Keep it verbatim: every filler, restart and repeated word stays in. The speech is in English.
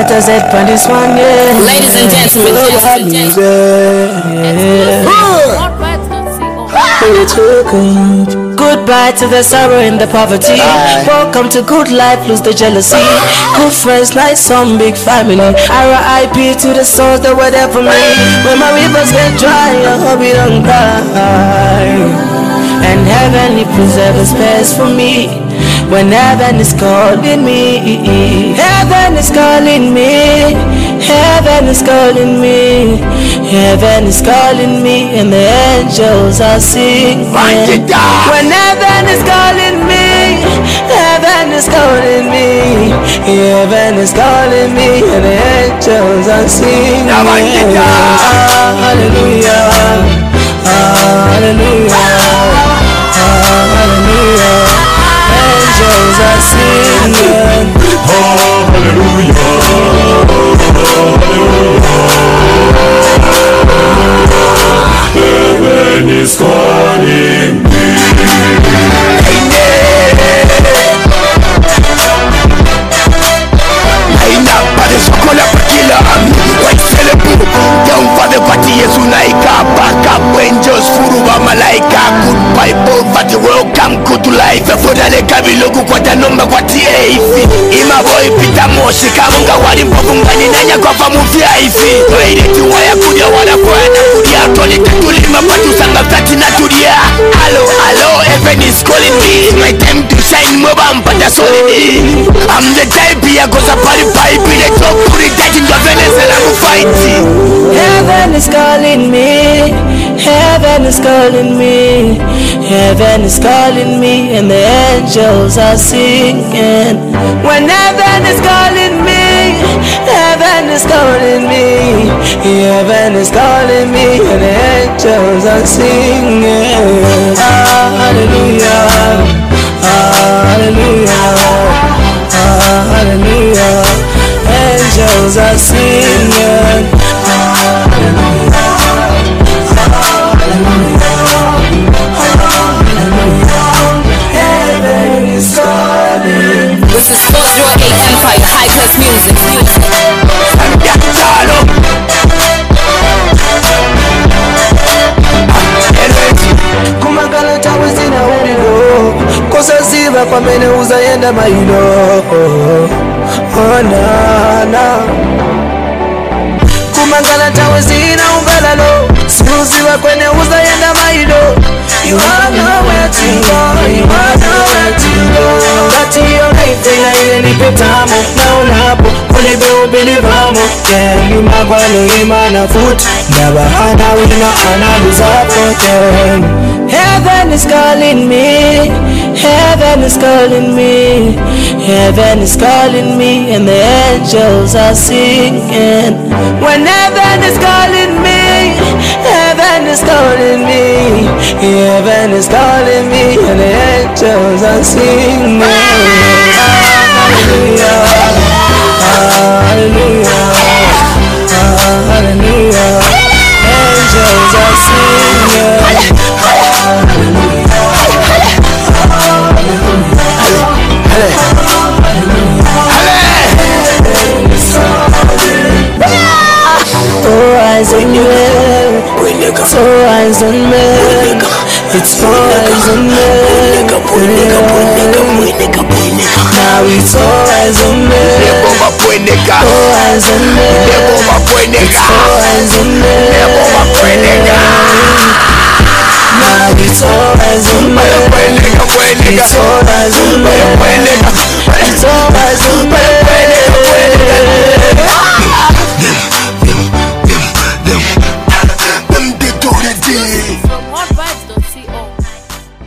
Better said for this one, yeah. Ladies and gentlemen, ladies and gentlemen. Goodbye to the sorrow and the poverty. Aye. Welcome to good life, lose the jealousy. Good friends, nice some big family. R I P to the souls that were there for me. When my rivers get dry, I hope it don't die. And heaven, it preserves space for me. When heaven is calling me, heaven is calling me, heaven is calling me, heaven is calling me, and the angels are singing. When heaven is calling me, heaven is calling me, heaven is calling me, and the angels are singing. Hallelujah, hallelujah, hallelujah. Angels are singing. Oh, hallelujah. Heaven is calling me. Line up for the Sokola Pakila. White celebrate. Down for the party, yes, Unaika. Back up, angels, Furuba Malaika. Goodbye, poverty, welcome, good life. Fodale kabilogu kwa tanomba kwa tiaifi. Ima boy pita moshi kamunga wali mpokungani nanya kwa famufia ifi. Waile tuwa ya kudia wala kwa na kudia. Toli tutulima patu sanga kati na tudia. Hello, hello, heaven is calling me. It's my time to shine, moba mpata solidi. I'm the type ya goza pali pipe. Ile top puri daji ndo Venezuela kufighti. Heaven is calling me, heaven is calling me, heaven is calling me, and the angels are singing. When heaven is calling me, heaven is calling me, heaven is calling me, and the angels are singing. Hallelujah, hallelujah, hallelujah. Angels are singing. This is four oh eight Empire, high class music. Kumagala tawizi na urilo kosa ziva kwa mene uzayenda mailo. Oh na na Kumagala tawizi na ugalalo siuziva kwenye uzayenda mailo. You are nowhere to go, you are nowhere to go. Kati yo naitela ile nipetamo na unapo kule beubili vamo. Yeah, you magwalo imana foot never hana wina analizapote. Heaven is calling me, heaven is calling me, heaven is calling me, and the angels are singing. When heaven is calling me, heaven is calling me, heaven is calling me, and the angels are singing. Hallelujah, hallelujah, hallelujah. Angels are singing. Four eyes on me, four eyes on me, it's four eyes on me. Now it's four eyes on me, four eyes on me, it's four eyes on me. Now it's four eyes on me, it's four eyes on me.